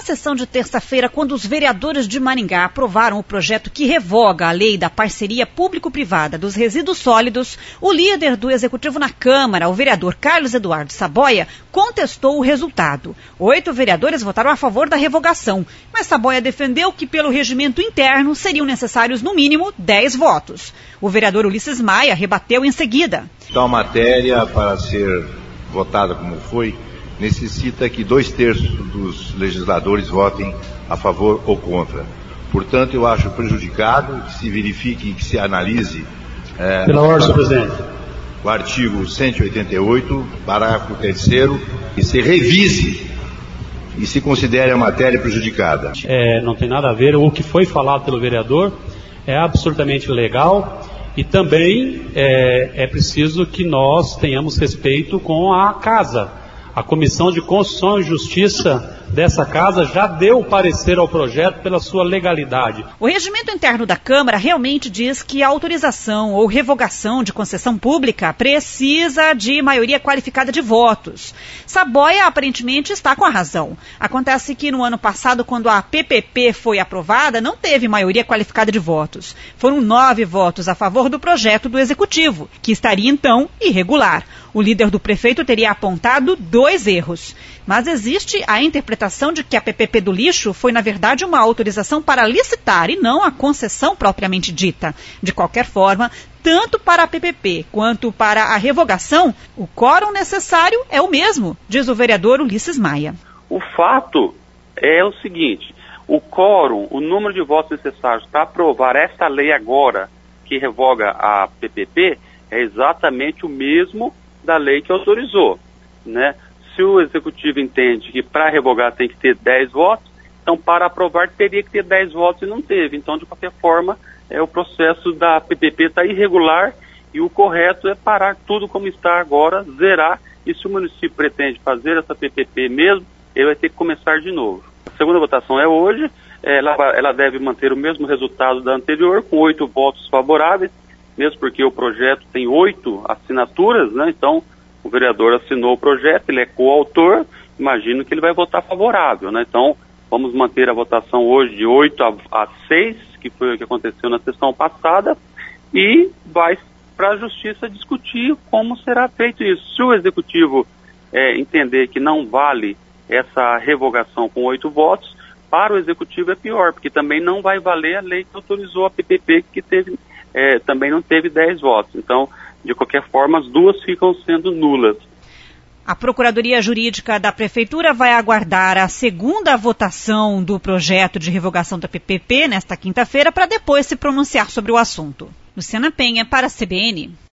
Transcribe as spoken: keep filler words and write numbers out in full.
sessão de terça-feira, quando os vereadores de Maringá aprovaram o projeto que revoga a lei da parceria público-privada dos resíduos sólidos, o líder do Executivo na Câmara, o vereador Carlos Eduardo Saboia, contestou o resultado. Oito vereadores votaram a favor da revogação, mas Saboia defendeu que, pelo regimento interno, seriam necessários, no mínimo, dez votos. O vereador Ulisses Maia rebateu em seguida. Tal matéria, para ser votada como foi, necessita que dois terços dos legisladores votem a favor ou contra. Portanto, eu acho prejudicado que se verifique, que se analise é, Pela ordem, senhor presidente. o artigo cento e oitenta e oito, parágrafo terceiro, e se revise e se considere a matéria prejudicada. É, não tem nada a ver, o que foi falado pelo vereador é absolutamente legal e também é, é preciso que nós tenhamos respeito com a casa. A Comissão de Constituição e Justiça dessa casa já deu parecer ao projeto pela sua legalidade. O regimento interno da Câmara realmente diz que a autorização ou revogação de concessão pública precisa de maioria qualificada de votos. Saboia aparentemente está com a razão. Acontece que no ano passado, quando a P P P foi aprovada, não teve maioria qualificada de votos. Foram nove votos a favor do projeto do Executivo, que estaria então irregular. O líder do prefeito teria apontado dois erros. Mas existe a interpretação de que a P P P do lixo foi, na verdade, uma autorização para licitar e não a concessão propriamente dita. De qualquer forma, tanto para a P P P quanto para a revogação, o quórum necessário é o mesmo, diz o vereador Ulisses Maia. O fato é o seguinte, o quórum, o número de votos necessários para aprovar esta lei agora, que revoga a P P P, é exatamente o mesmo da lei que autorizou, né? Se o Executivo entende que para revogar tem que ter dez votos, então para aprovar teria que ter dez votos e não teve. Então, de qualquer forma, é, o processo da P P P está irregular e o correto é parar tudo como está agora, zerar, e se o município pretende fazer essa P P P mesmo, ele vai ter que começar de novo. A segunda votação é hoje, ela, ela deve manter o mesmo resultado da anterior, com oito votos favoráveis, mesmo porque o projeto tem oito assinaturas, né? Então o vereador assinou o projeto, ele é coautor, imagino que ele vai votar favorável, né? Então vamos manter a votação hoje de oito a seis, que foi o que aconteceu na sessão passada, e vai para a Justiça discutir como será feito isso. Se o Executivo é, entender que não vale essa revogação com oito votos, para o Executivo é pior, porque também não vai valer a lei que autorizou a P P P, que teve, é, também não teve dez votos. Então, de qualquer forma, as duas ficam sendo nulas. A Procuradoria Jurídica da Prefeitura vai aguardar a segunda votação do projeto de revogação da P P P nesta quinta-feira para depois se pronunciar sobre o assunto. Luciana Penha, para a C B N.